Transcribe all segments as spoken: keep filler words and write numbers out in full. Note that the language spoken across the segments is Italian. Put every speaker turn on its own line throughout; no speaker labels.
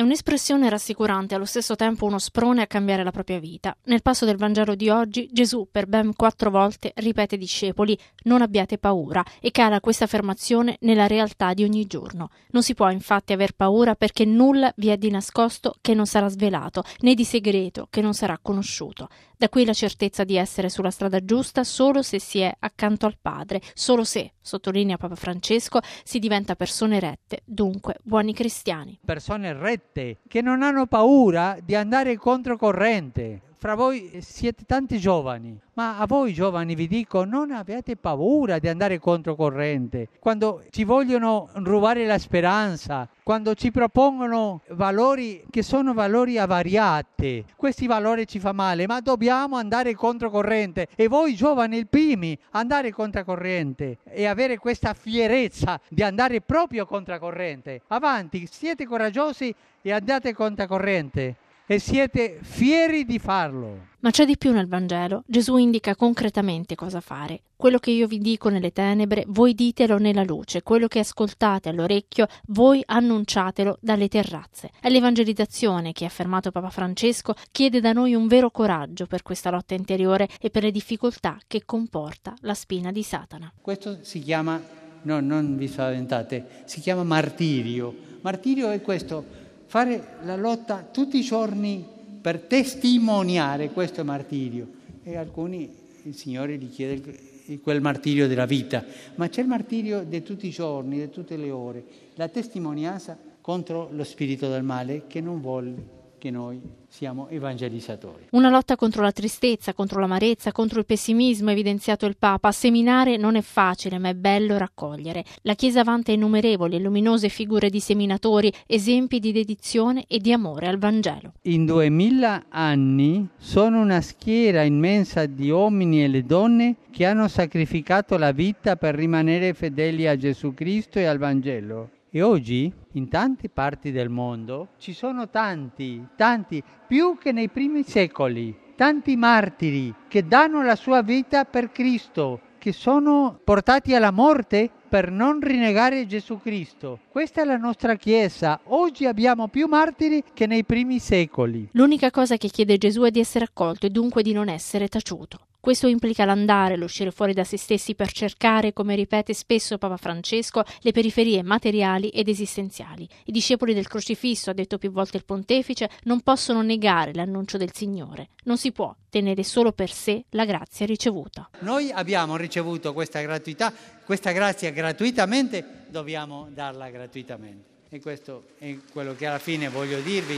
un'espressione rassicurante e allo stesso tempo uno sprone a cambiare la propria vita. Nel passo del Vangelo di oggi Gesù per ben quattro volte ripete ai discepoli «non abbiate paura» e cala questa affermazione nella realtà di ogni giorno. Non si può infatti aver paura perché nulla vi è di nascosto che non sarà svelato, né di segreto che non sarà conosciuto. Da qui la certezza di essere sulla strada giusta solo se si è accanto al Padre, solo se, sottolinea Papa Francesco, si diventa persone rette, dunque buoni cristiani.
Persone rette che non hanno paura di andare controcorrente. Fra voi siete tanti giovani, ma a voi giovani vi dico non abbiate paura di andare controcorrente. Quando ci vogliono rubare la speranza, quando ci propongono valori che sono valori avariati, questi valori ci fa male, ma dobbiamo andare controcorrente. E voi giovani il primi, andare controcorrente e avere questa fierezza di andare proprio controcorrente. Avanti, siete coraggiosi e andate controcorrente. E siete fieri di farlo.
Ma c'è di più nel Vangelo. Gesù indica concretamente cosa fare. Quello che io vi dico nelle tenebre, voi ditelo nella luce. Quello che ascoltate all'orecchio, voi annunciatelo dalle terrazze. È l'evangelizzazione che, ha affermato Papa Francesco, chiede da noi un vero coraggio per questa lotta interiore e per le difficoltà che comporta la spina di Satana.
Questo si chiama, no, non vi spaventate, si chiama martirio. Martirio è questo. Fare la lotta tutti i giorni per testimoniare, questo è martirio. E alcuni, il Signore gli chiede quel martirio della vita, ma c'è il martirio di tutti i giorni, di tutte le ore, la testimonianza contro lo spirito del male che non vuole che noi siamo evangelizzatori.
Una lotta contro la tristezza, contro l'amarezza, contro il pessimismo, evidenziato il Papa. Seminare non è facile, ma è bello raccogliere. La Chiesa vanta innumerevoli e luminose figure di seminatori, esempi di dedizione e di amore al Vangelo.
In duemila anni sono una schiera immensa di uomini e le donne che hanno sacrificato la vita per rimanere fedeli a Gesù Cristo e al Vangelo. E oggi, in tante parti del mondo, ci sono tanti, tanti, più che nei primi secoli, tanti martiri che danno la sua vita per Cristo, che sono portati alla morte per non rinnegare Gesù Cristo. Questa è la nostra Chiesa. Oggi abbiamo più martiri che nei primi secoli.
L'unica cosa che chiede Gesù è di essere accolto e dunque di non essere taciuto. Questo implica l'andare, l'uscire fuori da se stessi per cercare, come ripete spesso Papa Francesco, le periferie materiali ed esistenziali. I discepoli del crocifisso, ha detto più volte il pontefice, non possono negare l'annuncio del Signore. Non si può tenere solo per sé la grazia ricevuta.
Noi abbiamo ricevuto questa gratuità, questa grazia gratuitamente, dobbiamo darla gratuitamente. E questo è quello che alla fine voglio dirvi,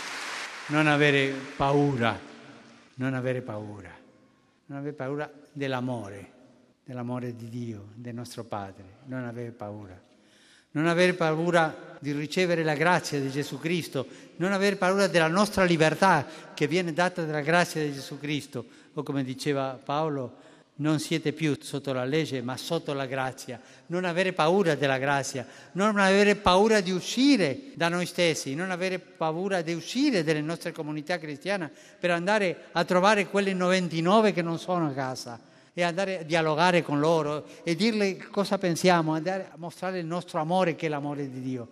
non avere paura, non avere paura. Non avere paura dell'amore, dell'amore di Dio, del nostro Padre. Non avere paura. Non avere paura di ricevere la grazia di Gesù Cristo. Non avere paura della nostra libertà che viene data dalla grazia di Gesù Cristo. O come diceva Paolo, non siete più sotto la legge, ma sotto la grazia. Non avere paura della grazia, non avere paura di uscire da noi stessi, non avere paura di uscire dalle nostre comunità cristiane per andare a trovare quelle novantanove che non sono a casa e andare a dialogare con loro e dirle cosa pensiamo, andare a mostrare il nostro amore che è l'amore di Dio.